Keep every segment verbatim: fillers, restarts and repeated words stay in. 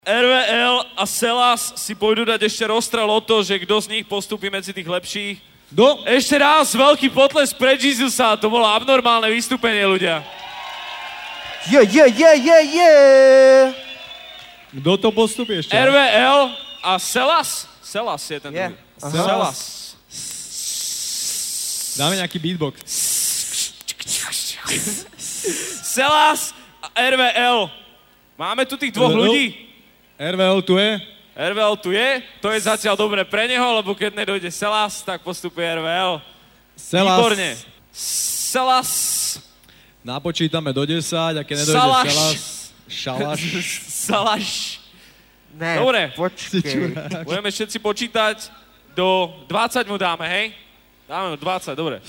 er vé el a Selas si pôjdu dať ešte rozstrel o to, že kto z nich postupí medzi tých lepších. Kto? Ešte raz veľký potles pre Jezusa, to bolo abnormálne vystúpenie, ľudia. Je, je, je, je, je. Kto to postupí ešte? er vé el a Selas. Selas je ten Je. druhý. Selas. Dáme nejaký beatbox. Selas a er vé el. Máme tu tých dvoch ľudí. er vé el tu je. er vé el tu je, to je zatiaľ dobre pre neho, lebo keď nedojde Selas, tak postupuje er vé el. Selas. Výborne. Selas. Napočítame do desať, a keď nedojde Salaš. Selas. Šalaš. Salaš. Ne, Dobre. počkej. Budeme všetci počítať, do dvadsať mu dáme, hej? Dáme mu dvadsať, dobre.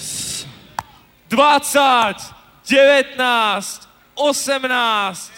dvadsať, devätnásť, osemnásť,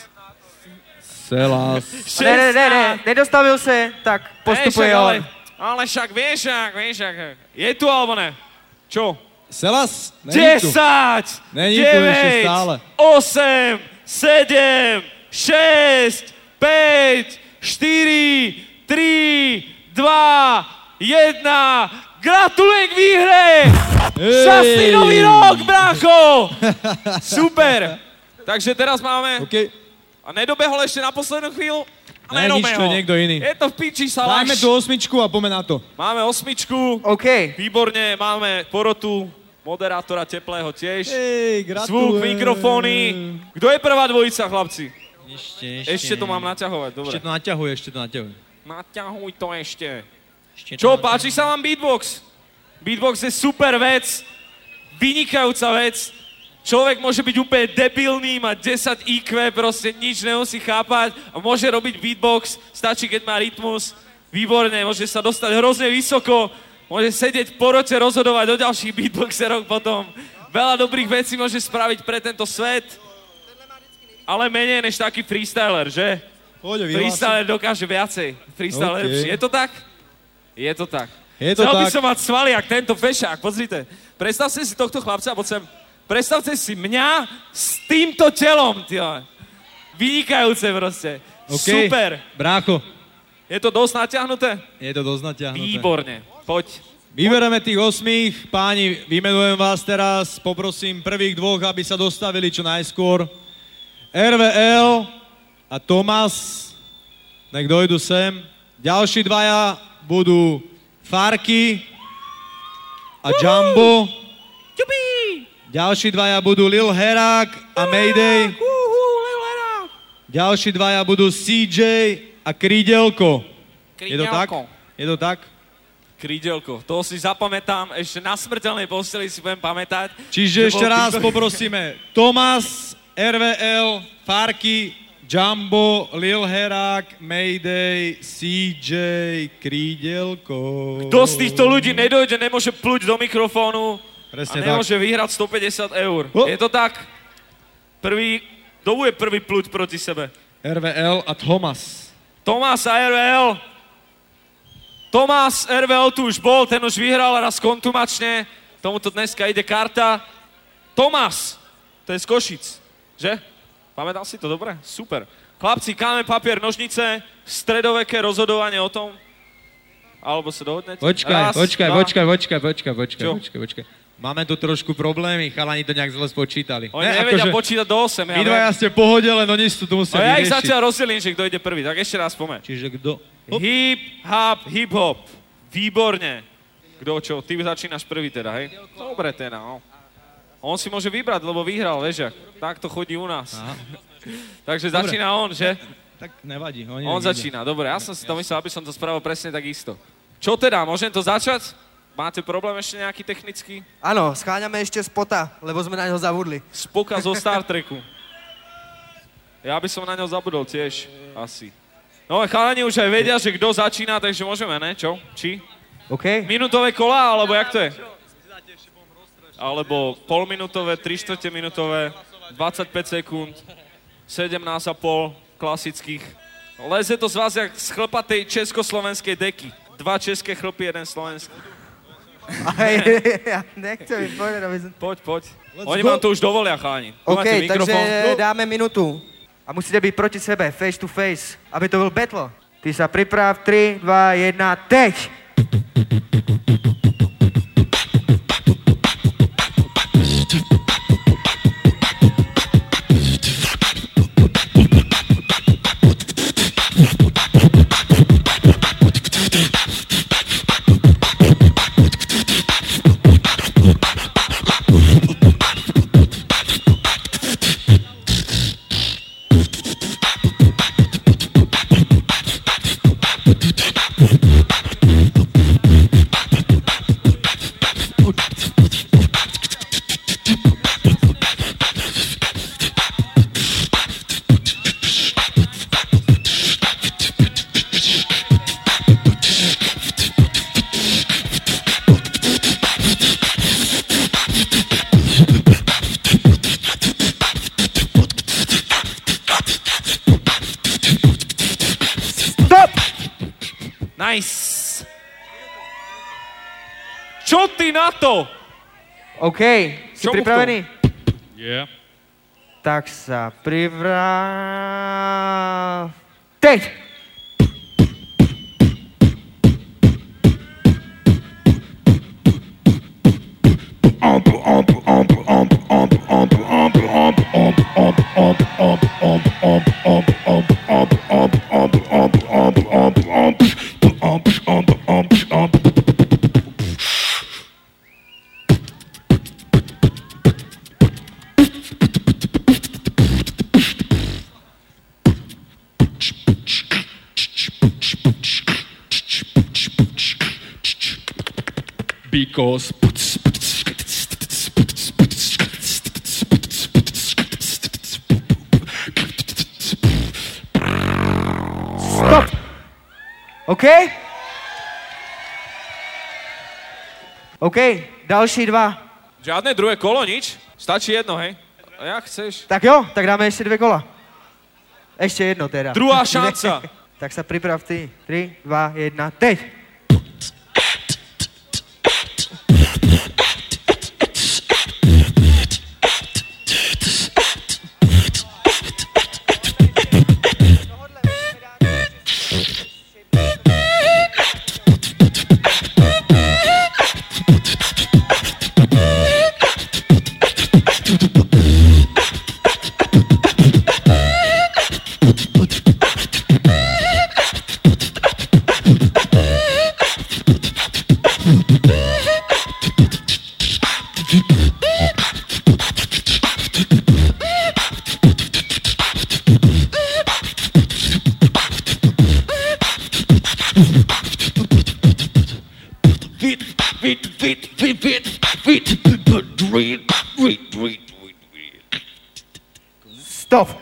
Selas. Ne, ne, ne, ne, nedostavil se, tak postupuje Ej, však, on. ale, ale však, vieš, však, vieš, však. Je tu alebo ne? Čo? Selas? Není tu. desať, Není tu ešte deväť, stále. osem, sedem, šesť, päť, štyri, tri, dva, jeden. Gratulujem k výhre! Šťastný nový rok, brácho! Super! Takže teraz máme... OK. A nedobehol ešte na poslednú chvíľu? Ne, nič, to je niekto iný. Je to v piči, Salaš. Dajme tu osmičku a poďme na to. Máme osmičku. OK. Výborne, máme porotu, moderátora teplého tiež. Ej, gratulujem. Zvuk, mikrofóny. Kto je prvá dvojica, chlapci? Ešte, ešte. Ešte to mám naťahovať, dobre. Ešte to naťahuje, ešte to naťahuje. Naťahuj to ešte. ešte Čo, to páči sa vám beatbox? Beatbox je super vec, vynikajúca vec. Človek môže byť úplne debilný, mať desať í kvé, proste nič nemusí chápať a môže robiť beatbox, stačí, keď má rytmus. Výborne, môže sa dostať hrozne vysoko, môže sedieť v porote, rozhodovať o ďalších beatboxeroch potom. Veľa dobrých vecí môže spraviť pre tento svet, ale menej než taký freestyler, že? Pôjde, vyhlásim. Freestyler dokáže viacej, freestyler Okay. lepší. Je to tak? Je to tak. Je to Chcel by tak. som mať svaly, jak tento fešák, pozrite. Predstavte si tohto chlapca, poď sem. Predstavte si mňa s týmto telom, tyhle. Vynikajúce proste. Okay. Super. Brácho, Je to dosť natiahnuté? je to dosť natiahnuté. Výborne. Poď. Vybereme tých osmých. Páni, vymenujem vás teraz. Poprosím prvých dvoch, aby sa dostavili čo najskôr. er vé el a Tomas. Nech dojdu sem. Ďalší dvaja budú Farky a Jumbo. Čupí! Ďalší dvaja budú Lil Herák a Mayday. Ďalší dvaja budú cé jé a Krídelko. Je to tak? Je to tak? Krídelko. To si zapamätám. Ešte na smrteľnej posteli si budem pamätať. Čiže že ešte bol raz týko- poprosíme. Tomas, er vé el, Farky, Jumbo, Lil Herák, Mayday, cé jé, Krídelko. Kto z týchto ľudí nedojde, nemôže pluť do mikrofónu. Presne A nemôže vyhrať stopäťdesiat eur. Oh. Je to tak? Prvý, kto bude prvý pluť proti sebe? er vé el a Tomas. Tomás a er vé el. Tomás, er vé el tu už bol, ten už vyhral raz kontumačne. Tomuto dneska ide karta. Tomás, to je z Košic, že? Pamätal si to dobre? Super. Chlapci, kámen, papier, nožnice, stredoveké rozhodovanie o tom. Alebo sa dohodnete? Počkaj, Raz, počkaj, dva. počkaj, počkaj, počkaj, počkaj, Čo? počkaj, počkaj. Máme tu trošku problémy, chalani to nejak zle spočítali. Oni nevedia počítať do osem. Vy dvaja ste v pohode, len oni si to musia No ja ich vyriešiť. zatiaľ rozdelím, že kto ide prvý. Tak ešte raz poďme. Čiže kto? Hop. Hip, hop, hip hop. Výborne. Kto čo? Ty začínaš prvý teda, hej? Dobre teda, no. On si môže vybrať, lebo vyhral, vieš, jak. Tak to chodí u nás. Aha. Takže Dobre. začína on, že? Tak nevadí. On začína, dobre. Ja som si to myslel, aby som to spravil presne tak isto. Čo teda, môžem to začať? Máte problém ešte nejaký technický? Áno, scháňame ešte spota, lebo sme na ňo zabudli. Spoka zo Star Treku. Ja by som na ňo zabudol tiež, asi. No chalani už aj vedia, že kto začína, takže môžeme, ne? Čo? Či? OK? Minútové kola, alebo jak to je? Alebo polminútové, tri štvrte minútové, dvadsaťpäť sekúnd, sedemnásť a pol klasických. Leze to z vás jak z chlpatej československej deky. Dva české chlpy, jeden slovenský. Aj, ja nechcem mi povedať, aby som... Poď, poď. Let's Oni go. vám to už dovolia, chalani. Tu OK, máte takže mikrofón. dáme minutu. A musíte byť proti sebe, face to face, aby to byl battle. Ty sa priprav, tri, dva, jedna, teď! Nice. Čo ty na to? OK, si Čo mu pripravený? Yeah. Tak sa priprav... Teď! Because Stop! OK? OK, další dva. Žiadne druhé kolo, nič? Stačí jedno, hej? A jak chceš? Tak jo, tak dáme ešte dve kola. Ešte jedno teda. Druhá šanca. Tak sa priprav ty. tri, dva, jedna, teď! Stop!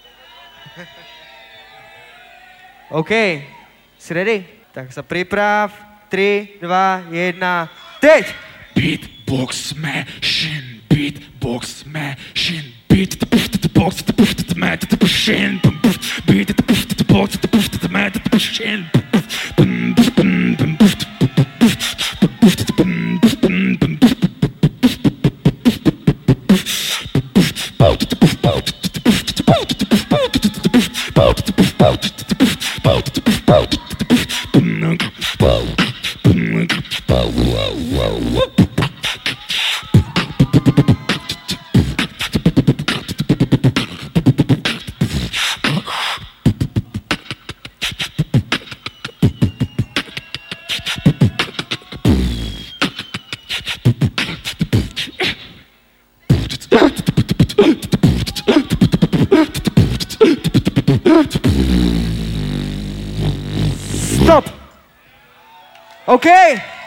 OK, si ready? Tak sa priprav. tri, dva, jedna, teď! Beatbox machine, beatbox machine, beat the box, the box, the box, the mat, the machine, beat the box, the box, the box, the mat, the machine. Stop! OK!